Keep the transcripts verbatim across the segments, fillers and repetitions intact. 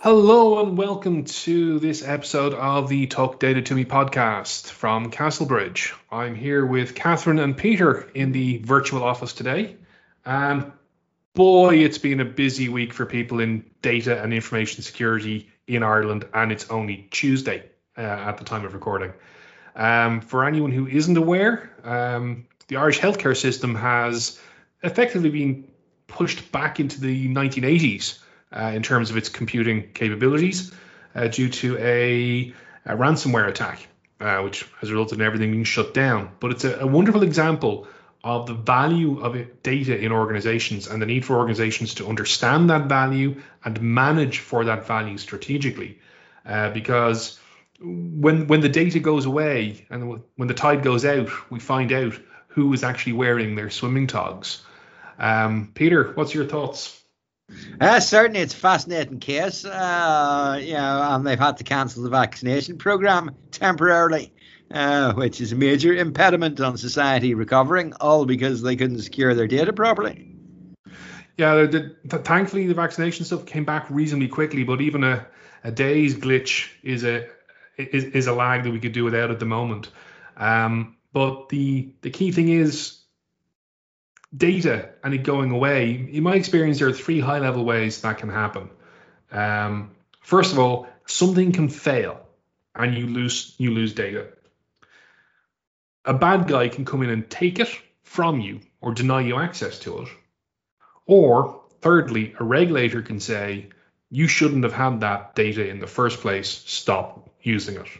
Hello and welcome to this episode of the Talk Data to Me podcast from Castlebridge. I'm here with Catherine and Peter in the virtual office today. And boy, it's been a busy week for people in data and information security in Ireland, and it's only Tuesday uh, at the time of recording. Um, for anyone who isn't aware, um, the Irish healthcare system has effectively been pushed back into the nineteen eighties uh, in terms of its computing capabilities uh, due to a, a ransomware attack, uh, which has resulted in everything being shut down. But it's a, a wonderful example of the value of it, data in organizations, and the need for organizations to understand that value and manage for that value strategically. Uh, because when when the data goes away and when the tide goes out, we find out who is actually wearing their swimming togs. Um, Peter, what's your thoughts? Uh, certainly, it's a fascinating case. Uh, you know, and they've had to cancel the vaccination program temporarily, uh, which is a major impediment on society recovering, all because they couldn't secure their data properly. Yeah, the, the, thankfully the vaccination stuff came back reasonably quickly, but even a, a day's glitch is a is, is a lag that we could do without at the moment. Um, but the the key thing is data and it going away. In my experience, there are three high level ways that can happen. Um, first of all, something can fail and you lose you lose data. A bad guy can come in and take it from you or deny you access to it. Or thirdly, a regulator can say, you shouldn't have had that data in the first place, stop using it.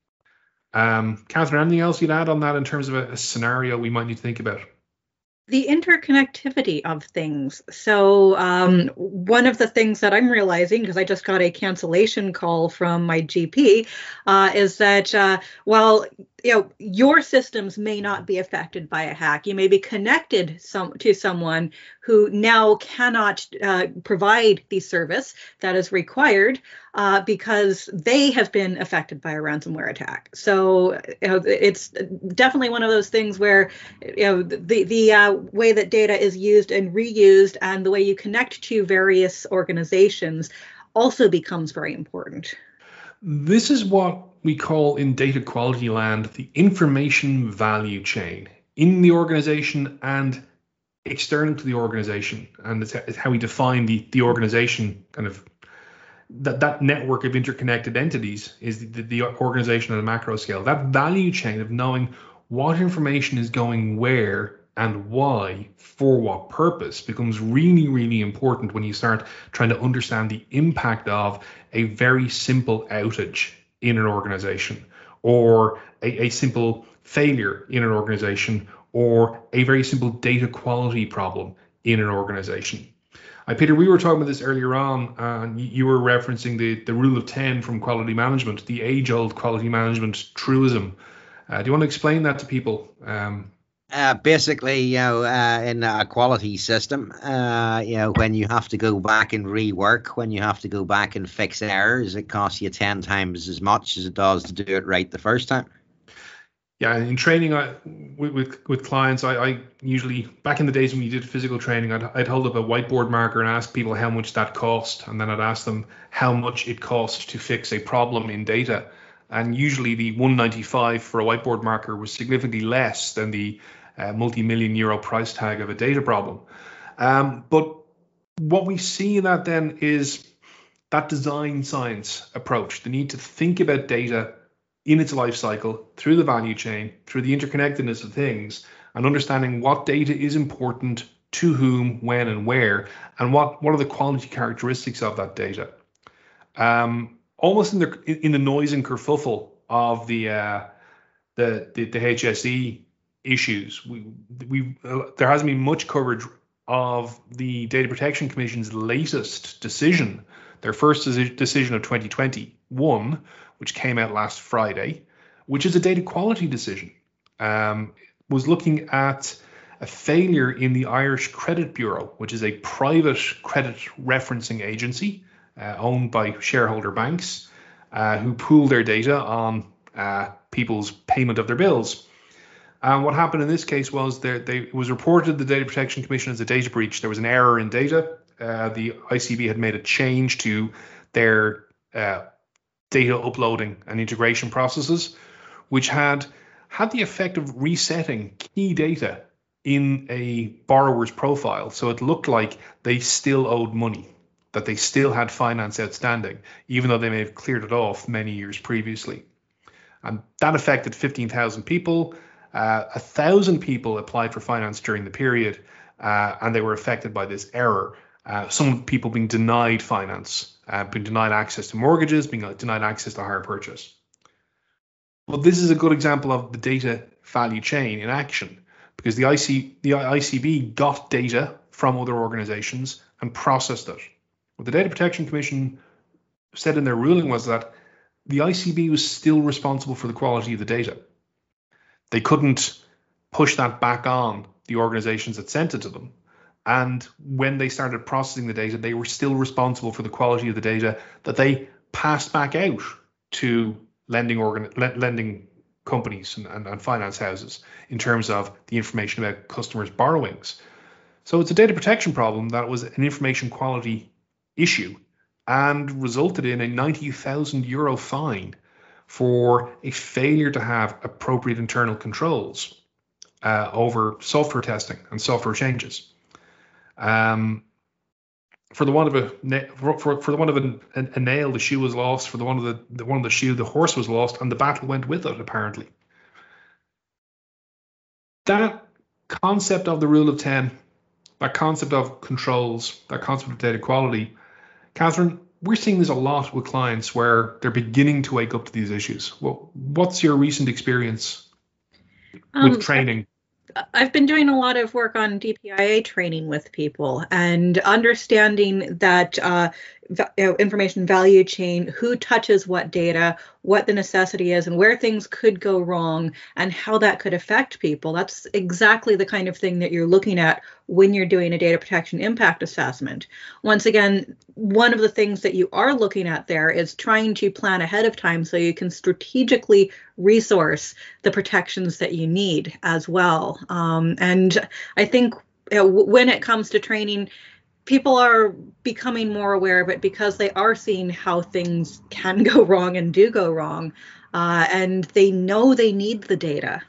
Um, Catherine, anything else you'd add on that in terms of a, a scenario we might need to think about? The interconnectivity of things. So um, one of the things that I'm realizing, because I just got a cancellation call from my G P, uh, is that, uh, well, you know, your systems may not be affected by a hack. You may be connected some, to someone who now cannot uh, provide the service that is required uh, because they have been affected by a ransomware attack. So you know, it's definitely one of those things where you know the the uh, way that data is used and reused and the way you connect to various organizations also becomes very important. This is what we call in data quality land the information value chain in the organization and external to the organization. And it's how we define the, the organization, kind of that, that network of interconnected entities is the, the organization at a macro scale. That value chain of knowing what information is going where and why, for what purpose, becomes really, really important when you start trying to understand the impact of a very simple outage in an organization, or a, a simple failure in an organization, or a very simple data quality problem in an organization. Uh, Peter, we were talking about this earlier on, and you were referencing the, the rule of ten from quality management, the age-old quality management truism. Uh, do you want to explain that to people? Um, Uh, basically, you know, uh, in a quality system, uh, you know, when you have to go back and rework, when you have to go back and fix errors, it costs you ten times as much as it does to do it right the first time. Yeah, in training I, with, with with clients, I, I usually, back in the days when we did physical training, I'd, I'd hold up a whiteboard marker and ask people how much that cost, and then I'd ask them how much it costs to fix a problem in data. And usually the one ninety-five for a whiteboard marker was significantly less than the uh, multi-million euro price tag of a data problem. Um, but what we see in that then is that design science approach, the need to think about data in its life cycle, through the value chain, through the interconnectedness of things, and understanding what data is important to whom, when, and where, and what, what are the quality characteristics of that data. Um, almost in the in the noise and kerfuffle of the uh, the, the the H S E issues, we we uh, there hasn't been much coverage of the Data Protection Commission's latest decision, their first decision of twenty twenty-one, which came out last Friday, which is a data quality decision. Um, was looking at a failure in the Irish Credit Bureau, which is a private credit referencing agency uh, owned by shareholder banks uh, who pool their data on uh, people's payment of their bills. And what happened in this case was there, they, it was reported to the Data Protection Commission as a data breach. There was an error in data. Uh, the I C B had made a change to their uh, data uploading and integration processes, which had had the effect of resetting key data in a borrower's profile. So it looked like they still owed money, that they still had finance outstanding, even though they may have cleared it off many years previously. And that affected fifteen thousand people. Uh, a thousand people applied for finance during the period, uh, and they were affected by this error. Uh, some people being denied finance, uh, being denied access to mortgages, being denied access to hire purchase. Well, this is a good example of the data value chain in action, because the I C, the I C B got data from other organizations and processed it. What the Data Protection Commission said in their ruling was that the I C B was still responsible for the quality of the data. They couldn't push that back on the organizations that sent it to them. And when they started processing the data, they were still responsible for the quality of the data that they passed back out to lending organ lending companies and, and, and finance houses in terms of the information about customers' borrowings. So it's a data protection problem that was an information quality issue and resulted in a ninety thousand euro fine for a failure to have appropriate internal controls uh, over software testing and software changes. Um, for the want of a for, for, for the want of a, a, a nail, the shoe was lost. For the one of the, the one of the shoe, the horse was lost, and the battle went with it. Apparently, that concept of the rule of ten, that concept of controls, that concept of data quality, Catherine, we're seeing this a lot with clients where they're beginning to wake up to these issues. Well, what's your recent experience with um, training? I've been doing a lot of work on D P I A training with people and understanding that uh, information value chain, who touches what data, what the necessity is, and where things could go wrong, and how that could affect people. That's exactly the kind of thing that you're looking at when you're doing a data protection impact assessment. Once again, one of the things that you are looking at there is trying to plan ahead of time so you can strategically resource the protections that you need as well. Um, and I think you know, when it comes to training, people are becoming more aware of it because they are seeing how things can go wrong and do go wrong, uh, and they know they need the data.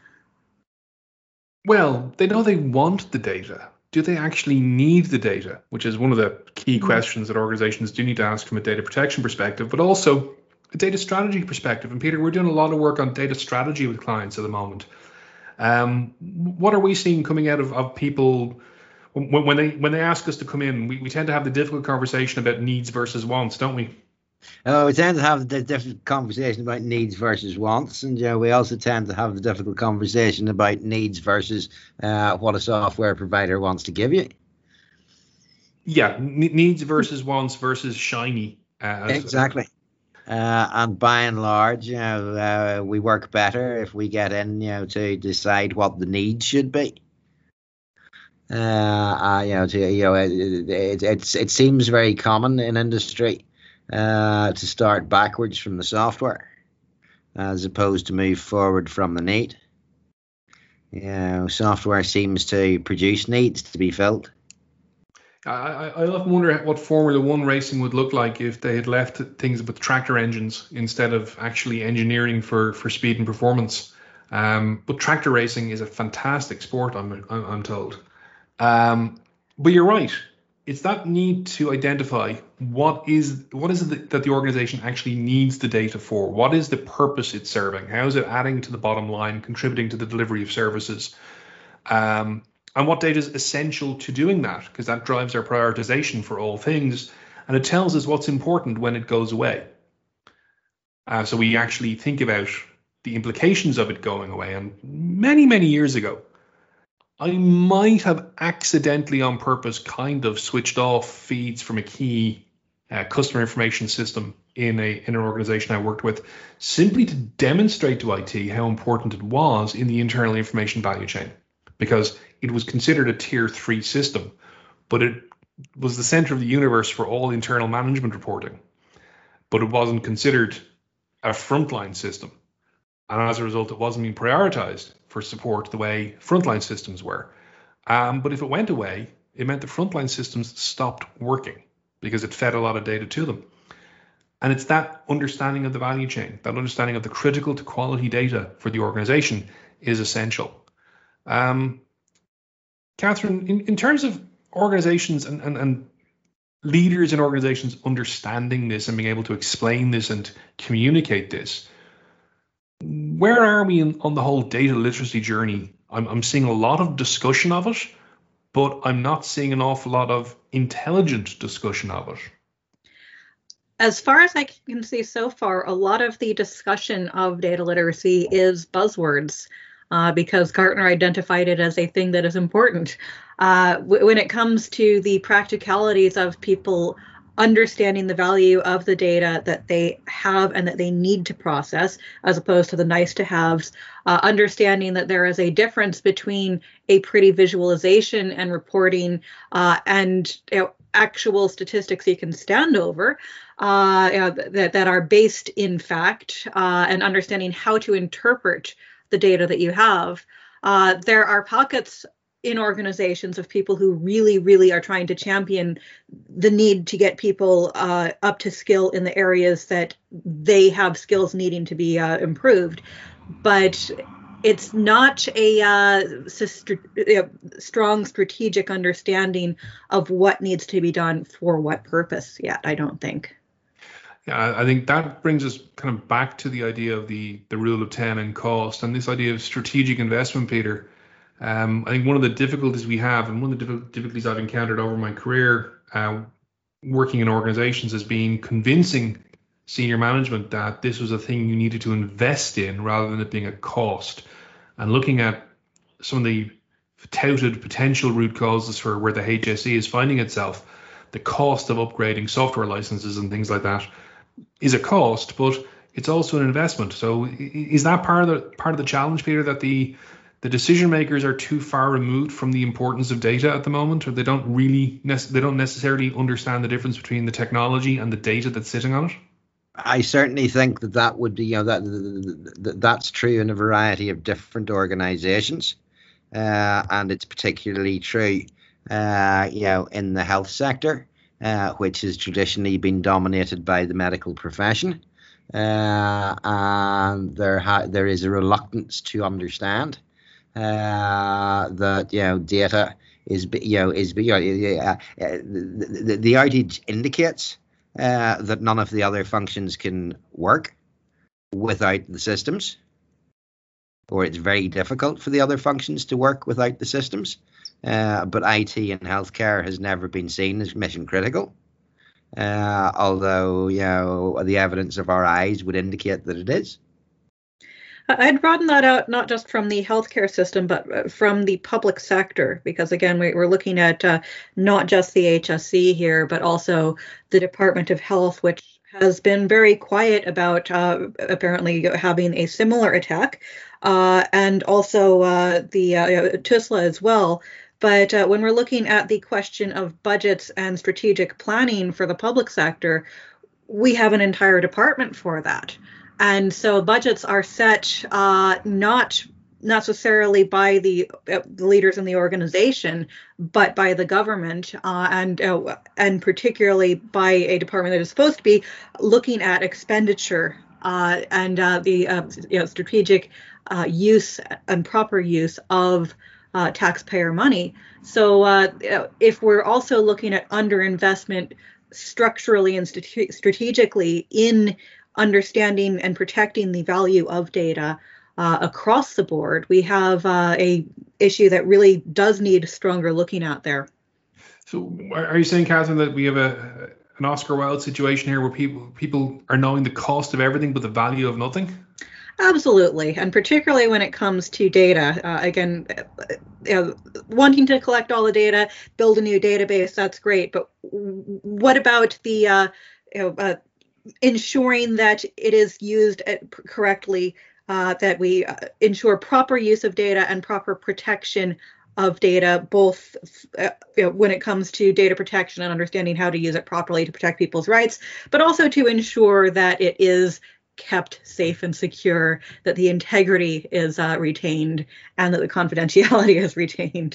Well, they know they want the data. Do they actually need the data? Which is one of the key mm-hmm. questions that organizations do need to ask from a data protection perspective, but also a data strategy perspective. And Peter, we're doing a lot of work on data strategy with clients at the moment. Um, what are we seeing coming out of, of people when, when they when they ask us to come in? We, we tend to have the difficult conversation about needs versus wants, don't we? Oh, we tend to have the difficult conversation about needs versus wants, and yeah, we also tend to have the difficult conversation about needs versus uh, what a software provider wants to give you. Yeah, n- needs versus wants versus shiny. Uh, exactly. Uh, and by and large, you know, uh, we work better if we get in, you know, to decide what the needs should be. Uh, uh you know, to, you know, it, it, it's it seems very common in industry uh, to start backwards from the software, as opposed to move forward from the need. You know, software seems to produce needs to be filled. I, I often wonder what Formula One racing would look like if they had left things with tractor engines instead of actually engineering for, for speed and performance. Um, but tractor racing is a fantastic sport, I'm I'm, I'm told. Um, but you're right. It's that need to identify what is what is it that the organization actually needs the data for? What is the purpose it's serving? How is it adding to the bottom line, contributing to the delivery of services? Um, and what data is essential to doing that? Because that drives our prioritization for all things. And it tells us what's important when it goes away. Uh, so we actually think about the implications of it going away. And many, many years ago, I might have accidentally on purpose kind of switched off feeds from a key uh, customer information system in a in an organization I worked with, simply to demonstrate to I T how important it was in the internal information value chain, because it was considered a tier three system, but it was the center of the universe for all internal management reporting, but it wasn't considered a frontline system. And as a result, it wasn't being prioritized for support the way frontline systems were. Um, but if it went away, it meant the frontline systems stopped working because it fed a lot of data to them. And it's that understanding of the value chain, that understanding of the critical to quality data for the organization is essential. Um, Catherine, in, in terms of organizations and, and, and leaders in organizations understanding this and being able to explain this and communicate this, where are we in, on the whole data literacy journey? I'm, I'm seeing a lot of discussion of it, but I'm not seeing an awful lot of intelligent discussion of it. As far as I can see so far, a lot of the discussion of data literacy is buzzwords, uh, because Gartner identified it as a thing that is important. Uh, w- when it comes to the practicalities of people understanding the value of the data that they have and that they need to process, as opposed to the nice to haves, uh, understanding that there is a difference between a pretty visualization and reporting uh, and you know, actual statistics you can stand over, uh, you know, that, that are based in fact, uh, and understanding how to interpret the data that you have. Uh, there are pockets in organizations of people who really, really are trying to champion the need to get people uh, up to skill in the areas that they have skills needing to be uh, improved. But it's not a uh, st- uh, strong strategic understanding of what needs to be done for what purpose yet, I don't think. Yeah, I think that brings us kind of back to the idea of the, the rule of ten and cost and this idea of strategic investment, Peter. Um, I think one of the difficulties we have, and one of the difficulties I've encountered over my career uh, working in organizations, has been convincing senior management that this was a thing you needed to invest in rather than it being a cost. And looking at some of the touted potential root causes for where the H S E is finding itself, the cost of upgrading software licenses and things like that is a cost, but it's also an investment. So is that part of the part of the challenge, Peter, that the the decision makers are too far removed from the importance of data at the moment, or they don't really they don't necessarily understand the difference between the technology and the data that's sitting on it? I certainly think that that would, you know, that, that that's true in a variety of different organizations, uh, and it's particularly true, uh, you know, in the health sector, uh, which has traditionally been dominated by the medical profession, uh, and there ha- there is a reluctance to understand uh, that, you know, data is, you know, is, you know, uh, the, the, the outage indicates uh, that none of the other functions can work without the systems, or it's very difficult for the other functions to work without the systems. Uh, but I T in healthcare has never been seen as mission critical, uh, although, you know, the evidence of our eyes would indicate that it is. I'd broaden that out not just from the healthcare system, but from the public sector, because again, we, we're looking at uh, not just the H S C here, but also the Department of Health, which has been very quiet about uh, apparently having a similar attack, uh, and also uh, the uh, TUSLA as well. But uh, when we're looking at the question of budgets and strategic planning for the public sector, we have an entire department for that. And so budgets are set uh, not necessarily by the, uh, the leaders in the organization, but by the government, uh, and uh, and particularly by a department that is supposed to be looking at expenditure uh, and uh, the uh, you know, strategic uh, use and proper use of uh, taxpayer money. So uh, if we're also looking at underinvestment structurally and strate- strategically in understanding and protecting the value of data uh, across the board, we have uh, a issue that really does need stronger looking at there. So are you saying, Catherine, that we have a an Oscar Wilde situation here where people people are knowing the cost of everything but the value of nothing? Absolutely, and particularly when it comes to data. Uh, again, you know, wanting to collect all the data, build a new database, that's great. But what about the uh, you know, uh, ensuring that it is used correctly, uh, that we uh, ensure proper use of data and proper protection of data, both uh, you know, when it comes to data protection and understanding how to use it properly to protect people's rights, but also to ensure that it is kept safe and secure, that the integrity is uh, retained, and that the confidentiality is retained.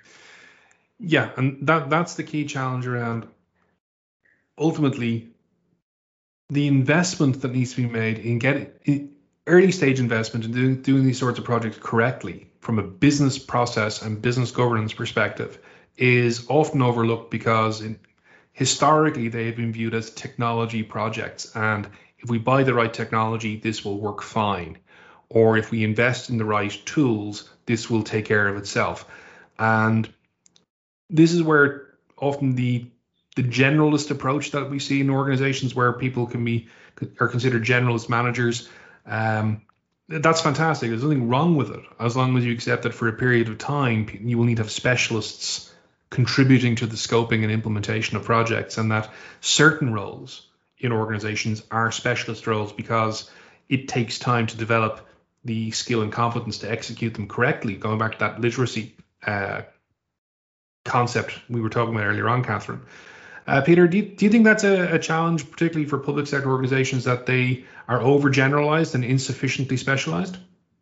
Yeah, and that that's the key challenge around ultimately the investment that needs to be made in getting early stage investment and doing, doing these sorts of projects correctly from a business process and business governance perspective is often overlooked because in, historically they have been viewed as technology projects, and if we buy the right technology, this will work fine, or if we invest in the right tools, this will take care of itself. And this is where often the the generalist approach that we see in organizations, where people can be are considered generalist managers, um, that's fantastic. There's nothing wrong with it, as long as you accept that for a period of time you will need to have specialists contributing to the scoping and implementation of projects, and that certain roles in organizations are specialist roles because it takes time to develop the skill and competence to execute them correctly. Going back to that literacy uh, concept we were talking about earlier on, Catherine. Uh, Peter, do you, do you think that's a, a challenge, particularly for public sector organizations, that they are overgeneralized and insufficiently specialized?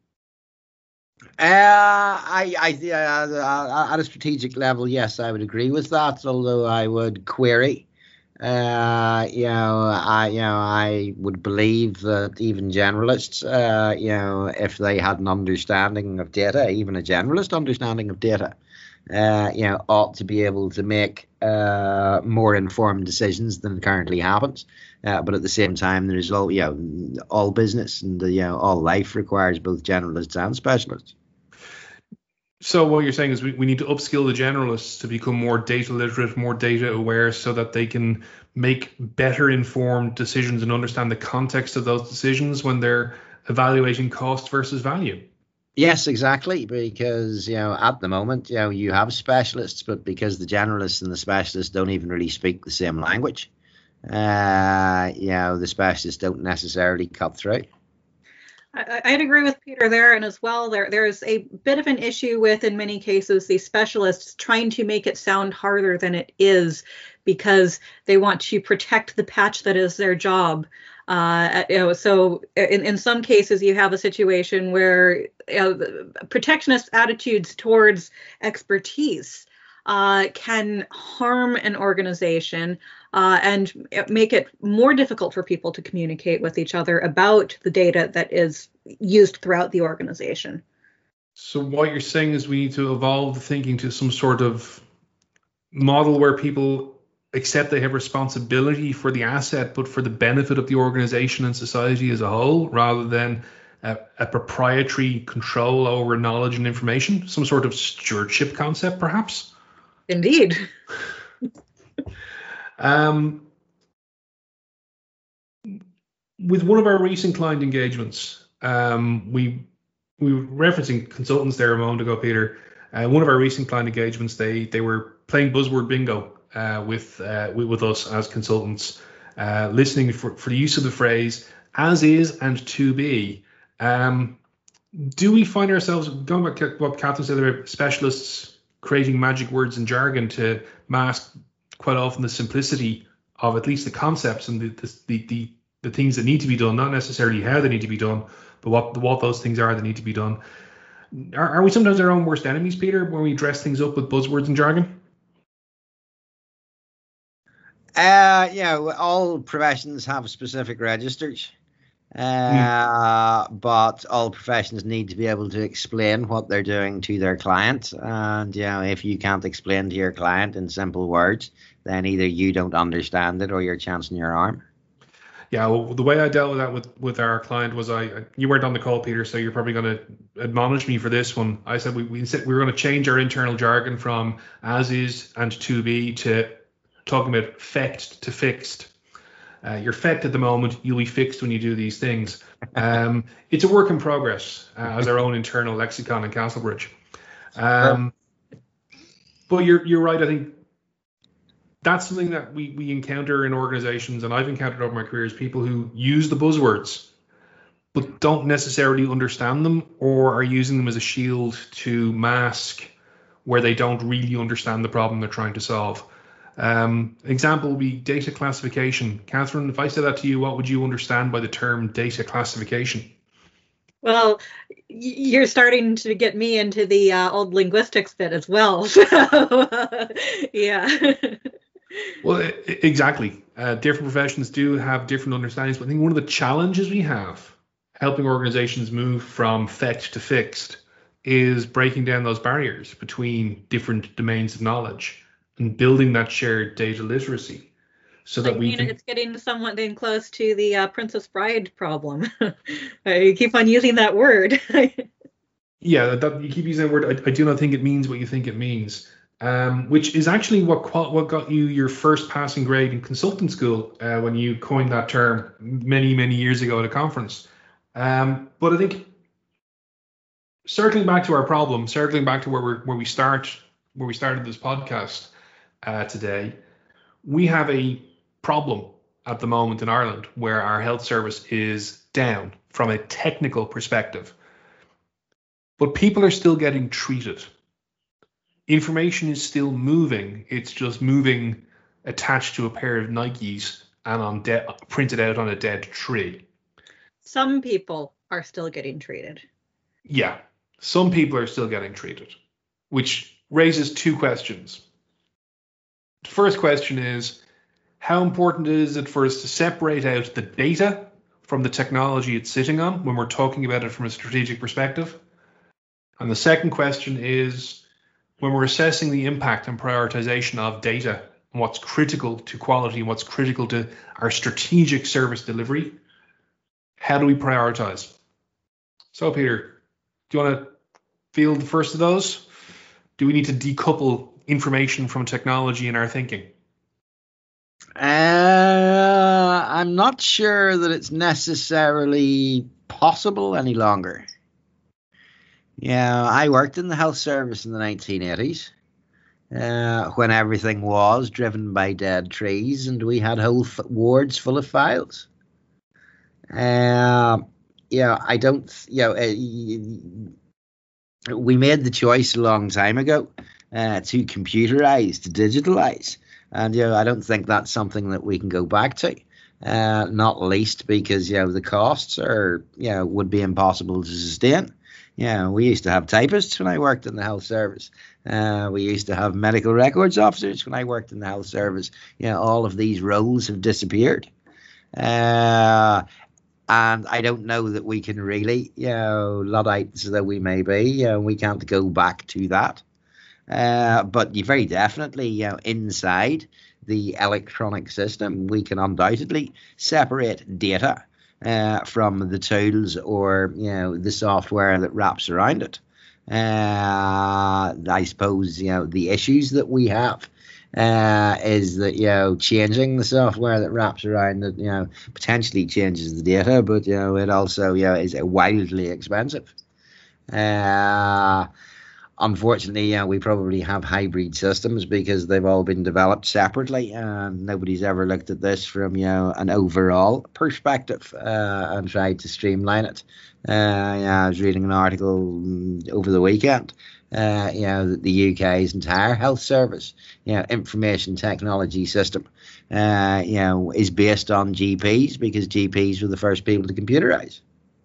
Uh, I, I, uh, at a strategic level, yes, I would agree with that. Although I would query, uh, you know, I, you know, I would believe that even generalists, uh, you know, if they had an understanding of data, even a generalist understanding of data, uh, you know, ought to be able to make uh, more informed decisions than currently happens. Uh, but at the same time, there's all, you know, all business and, you know, all life requires both generalists and specialists. So what you're saying is we, we need to upskill the generalists to become more data literate, more data aware, so that they can make better informed decisions and understand the context of those decisions when they're evaluating cost versus value. Yes, exactly. Because, you know, at the moment, you know, you have specialists, but because the generalists and the specialists don't even really speak the same language, uh, you know, the specialists don't necessarily cut through. I, I'd agree with Peter there, and as well, there there's a bit of an issue with, in many cases, the specialists trying to make it sound harder than it is because they want to protect the patch that is their job. Uh, you know, so in, in some cases, you have a situation where, you know, protectionist attitudes towards expertise uh, can harm an organization uh, and make it more difficult for people to communicate with each other about the data that is used throughout the organization. So what you're saying is we need to evolve the thinking to some sort of model where people accept they have responsibility for the asset, but for the benefit of the organization and society as a whole, rather than a, a proprietary control over knowledge and information, some sort of stewardship concept, perhaps? Indeed. um, with one of our recent client engagements, um, we we were referencing consultants there a moment ago, Peter. Uh, one of our recent client engagements, they they were playing buzzword bingo uh, with, uh, with with us as consultants, uh, listening for, for the use of the phrase "as is" and "to be." Um, do we find ourselves, going back to what Catherine said about specialists creating magic words and jargon to mask quite often the simplicity of at least the concepts and the the the, the things that need to be done, not necessarily how they need to be done, but what what those things are that need to be done? Are, are we sometimes our own worst enemies, Peter, when we dress things up with buzzwords and jargon? Uh, you know, all professions have specific registers, uh, mm. but all professions need to be able to explain what they're doing to their client. And, you know, if you can't explain to your client in simple words, then either you don't understand it or you're chancing your arm. Yeah, well, the way I dealt with that with, with our client was I, you weren't on the call, Peter, so you're probably going to admonish me for this one. I said we we, said we were going to change our internal jargon from as is and to be to talking about fecked to fixed. Uh, you're fecked at the moment, you'll be fixed when you do these things. Um, it's a work in progress, uh, as our own internal lexicon in Castlebridge. Um, but you're you're right, I think that's something that we, we encounter in organizations, and I've encountered over my career, is people who use the buzzwords but don't necessarily understand them, or are using them as a shield to mask where they don't really understand the problem they're trying to solve. Um, example would be data classification. Catherine, if I said that to you, what would you understand by the term data classification? Well, you're starting to get me into the uh, old linguistics bit as well. So, uh, yeah. Well, e- e- exactly. Uh, different professions do have different understandings, but I think one of the challenges we have helping organizations move from fetch to fixed is breaking down those barriers between different domains of knowledge and building that shared data literacy so So that you we mean can. it's getting somewhat in close to the uh, Princess Bride problem? You keep on using that word. Yeah, that, you keep using that word. I, I do not think it means what you think it means, um, which is actually what qual- what got you your first passing grade in consultant school uh, when you coined that term many many years ago at a conference. Um, but I think circling back to our problem, circling back to where we where we start where we started this podcast uh, today, we have a problem at the moment in Ireland where our health service is down from a technical perspective, but people are still getting treated. Information is still moving. It's just moving attached to a pair of Nikes and on de- printed out on a dead tree. Some people are still getting treated. Yeah, some people are still getting treated, which raises two questions. The first question is, how important is it for us to separate out the data from the technology it's sitting on when we're talking about it from a strategic perspective? And the second question is, when we're assessing the impact and prioritization of data and what's critical to quality and what's critical to our strategic service delivery, how do we prioritize? So, Peter, do you want to field the first of those? Do we need to decouple information from technology in our thinking? Uh, I'm not sure that it's necessarily possible any longer. Yeah, I worked in the health service in the nineteen eighties, uh, when everything was driven by dead trees and we had whole f- wards full of files. Uh, yeah, I don't, you know, uh, we made the choice a long time ago uh, to computerize, to digitalize. And, you know, I don't think that's something that we can go back to. Uh, not least because, you know, the costs are, you know, would be impossible to sustain. Yeah, we used to have typists when I worked in the health service. Uh, we used to have medical records officers when I worked in the health service. You know, all of these roles have disappeared. Uh, and I don't know that we can really, you know, Luddites that we may be, you know, we can't go back to that. Uh, but you very definitely, you know, inside the electronic system, we can undoubtedly separate data uh, from the tools or, you know, the software that wraps around it. Uh, I suppose, you know, the issues that we have uh, is that, you know, changing the software that wraps around it, you know, potentially changes the data, but, you know, it also, you know, is wildly expensive. Uh, Unfortunately, yeah, we probably have hybrid systems because they've all been developed separately, and nobody's ever looked at this from, you know, an overall perspective uh, and tried to streamline it. Uh, yeah, I was reading an article over the weekend. Uh, you know, that the U K's entire health service, you know, information technology system, uh, you know, is based on G Ps because G Ps were the first people to computerize.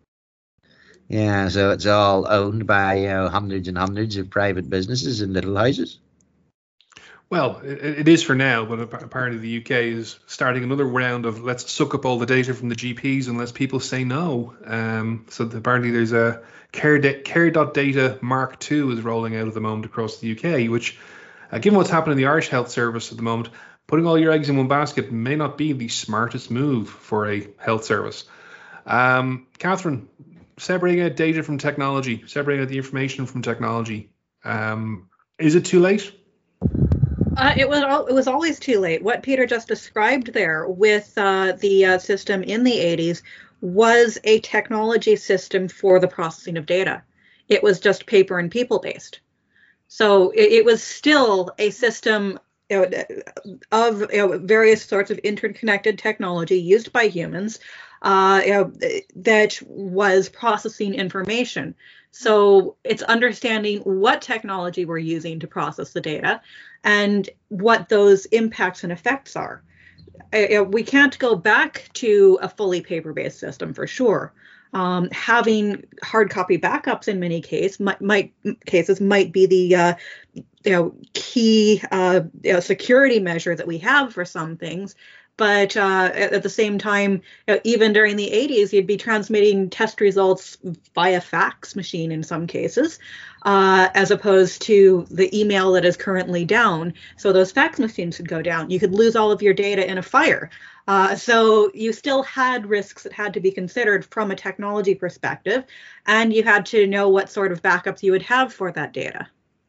Yeah, so it's all owned by, you know, hundreds and hundreds of private businesses in little houses. Well, it, it is for now, but apparently the U K is starting another round of let's suck up all the data from the G Ps unless people say no. Um, so apparently there's a care da- care.data Mark two is rolling out at the moment across the U K, which, uh, given what's happening in the Irish health service at the moment, putting all your eggs in one basket may not be the smartest move for a health service. Um, Catherine, separating out data from technology, separating out the information from technology. Um, is it too late? Uh, it was all, it was always too late. What Peter just described there with uh, the uh, system in the eighties was a technology system for the processing of data. It was just paper and people based. So it, it was still a system, you know, of, you know, various sorts of interconnected technology used by humans uh, you know, that was processing information. So it's understanding what technology we're using to process the data and what those impacts and effects are. Uh, We can't go back to a fully paper-based system for sure. um, having hard copy backups in many case might, might cases might be the uh, you know key uh, you know, security measure that we have for some things. But uh, at, at the same time, you know, even during the eighties, you'd be transmitting test results via fax machine in some cases, uh, as opposed to the email that is currently down. So those fax machines would go down. You could lose all of your data in a fire. Uh, so you still had risks that had to be considered from a technology perspective, and you had to know what sort of backups you would have for that data.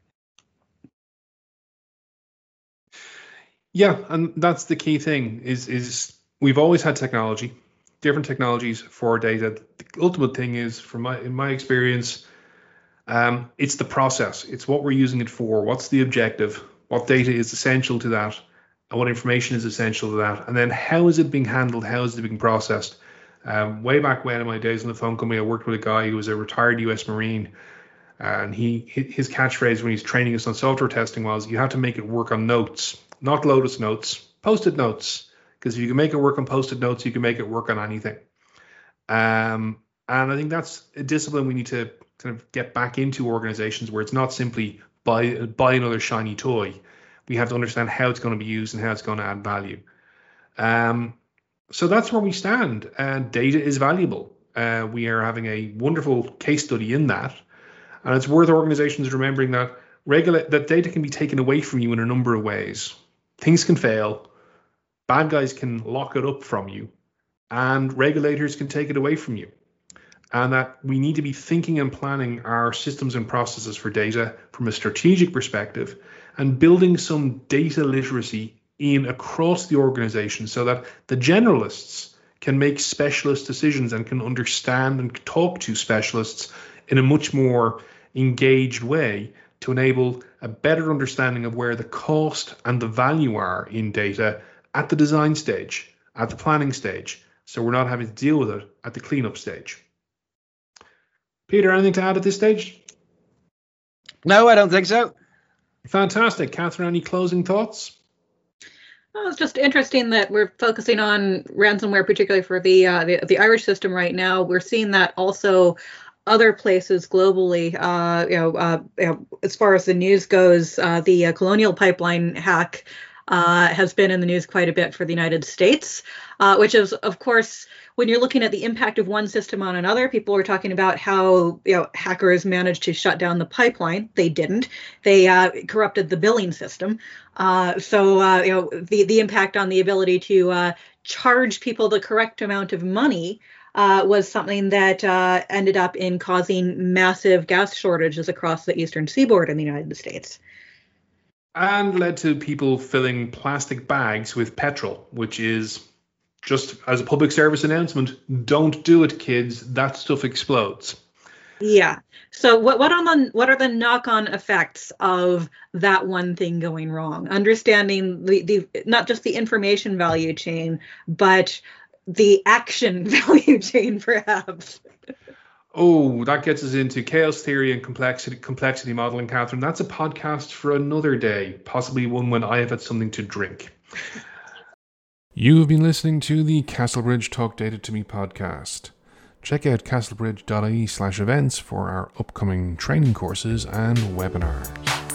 Yeah, and that's the key thing is is we've always had technology, different technologies for data. The ultimate thing is, from my in my experience, um, it's the process. It's what we're using it for. What's the objective? What data is essential to that? And what information is essential to that? And then how is it being handled? How is it being processed? Um, way back when, in my days in the phone company, I worked with a guy who was a retired U S Marine. And he his catchphrase when he's training us on software testing was, you have to make it work on notes. Not Lotus Notes, Post-it notes. Because if you can make it work on Post-it notes, you can make it work on anything. Um, and I think that's a discipline we need to kind of get back into organizations, where it's not simply buy buy another shiny toy. We have to understand how it's going to be used and how it's going to add value. Um, so that's where we stand. And data is valuable. Uh, we are having a wonderful case study in that. And it's worth organizations remembering that regulate that data can be taken away from you in a number of ways. Things can fail, bad guys can lock it up from you, and regulators can take it away from you. And that we need to be thinking and planning our systems and processes for data from a strategic perspective, and building some data literacy in across the organization so that the generalists can make specialist decisions and can understand and talk to specialists in a much more engaged way, to enable a better understanding of where the cost and the value are in data at the design stage, at the planning stage, so we're not having to deal with it at the cleanup stage. Peter, anything to add at this stage? No, I don't think so. Fantastic. Catherine, any closing thoughts? Well, it's just interesting that we're focusing on ransomware, particularly for the, uh, the the Irish system right now. We're seeing that also other places globally. Uh, you know, uh, you know, as far as the news goes, uh, the uh, Colonial Pipeline hack uh, has been in the news quite a bit for the United States, uh, which is, of course, when you're looking at the impact of one system on another, people are talking about how, you know, hackers managed to shut down the pipeline. They didn't. They uh, corrupted the billing system. Uh, so, uh, you know, the the impact on the ability to uh, charge people the correct amount of money Uh, was something that uh, ended up in causing massive gas shortages across the eastern seaboard in the United States. And led to people filling plastic bags with petrol, which is, just as a public service announcement, don't do it, kids. That stuff explodes. Yeah. So what what on the what are the knock-on effects of that one thing going wrong? Understanding the, the not just the information value chain, but the action value chain, perhaps. Oh, that gets us into chaos theory and complexity complexity modeling, Catherine. That's a podcast for another day, possibly one when I have had something to drink. You have been listening to the Castlebridge Talk Data to Me podcast. Check out castlebridge.ie slash events for our upcoming training courses and webinars.